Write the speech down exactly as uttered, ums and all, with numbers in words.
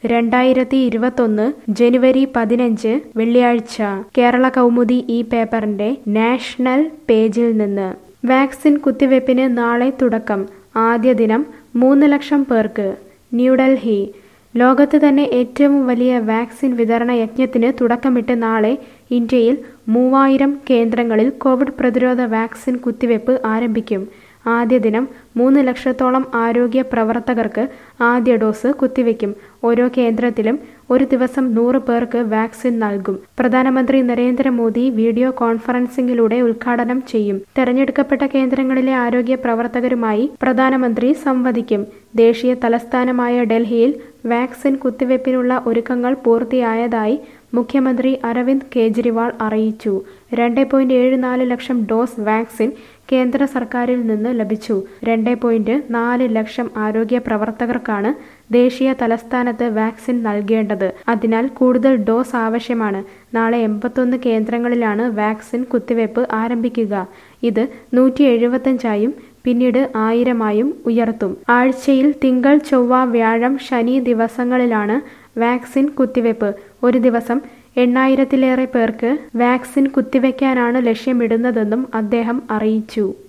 രണ്ടായിരത്തി ഇരുപത്തൊന്ന് ജനുവരി പതിനഞ്ച് വെള്ളിയാഴ്ച കേരള കൗമുദി ഈ പേപ്പറിന്റെ നാഷണൽ പേജിൽ നിന്ന് വാക്സിൻ കുത്തിവയ്പ്പിന് നാളെ തുടക്കം. ആദ്യ ദിനം മൂന്ന് ലക്ഷം പേർക്ക്. ന്യൂഡൽഹി. ലോകത്ത് തന്നെ ഏറ്റവും വലിയ വാക്സിൻ വിതരണ യജ്ഞത്തിന് തുടക്കമിട്ട് നാളെ ഇന്ത്യയിൽ മൂവായിരം കേന്ദ്രങ്ങളിൽ കോവിഡ് പ്രതിരോധ വാക്സിൻ കുത്തിവയ്പ് ആരംഭിക്കും. ആദ്യ ദിനം മൂന്ന് ലക്ഷത്തോളം ആരോഗ്യ പ്രവർത്തകർക്ക് ആദ്യ ഡോസ് കുത്തിവയ്ക്കും. ഓരോ കേന്ദ്രത്തിലും ഒരു ദിവസം നൂറ് പേർക്ക് വാക്സിൻ നൽകും. പ്രധാനമന്ത്രി നരേന്ദ്രമോദി വീഡിയോ കോൺഫറൻസിംഗിലൂടെ ഉദ്ഘാടനം ചെയ്യും. തെരഞ്ഞെടുക്കപ്പെട്ട കേന്ദ്രങ്ങളിലെ ആരോഗ്യ പ്രവർത്തകരുമായി പ്രധാനമന്ത്രി സംവദിക്കും. ദേശീയ തലസ്ഥാനമായ ഡൽഹിയിൽ വാക്സിൻ കുത്തിവയ്പ്പിനുള്ള ഒരുക്കങ്ങൾ പൂർത്തിയായതായി മുഖ്യമന്ത്രി അരവിന്ദ് കെജ്രിവാൾ അറിയിച്ചു. രണ്ട് പോയിന്റ് ഏഴ് നാല് ലക്ഷം ഡോസ് വാക്സിൻ കേന്ദ്ര സർക്കാരിൽ നിന്ന് ലഭിച്ചു. രണ്ട് പോയിന്റ് നാല് ലക്ഷം ആരോഗ്യ പ്രവർത്തകർക്കാണ് ദേശീയ തലസ്ഥാനത്ത് വാക്സിൻ നൽകേണ്ടത്. അതിനാൽ കൂടുതൽ ഡോസ് ആവശ്യമാണ്. നാളെ എൺപത്തൊന്ന് കേന്ദ്രങ്ങളിലാണ് വാക്സിൻ കുത്തിവയ്പ് ആരംഭിക്കുക. ഇത് നൂറ്റി എഴുപത്തഞ്ചായും പിന്നീട് ആയിരമായും ഉയർത്തും. ആഴ്ചയിൽ തിങ്കൾ, ചൊവ്വ, വ്യാഴം, ശനി ദിവസങ്ങളിലാണ് വാക്സിൻ കുത്തിവയ്പ്. ഒരു ദിവസം എണ്ണായിരത്തിലേറെ പേർക്ക് വാക്സിൻ കുത്തിവയ്ക്കാനാണ് ലക്ഷ്യമിടുന്നതെന്നും അദ്ദേഹം അറിയിച്ചു.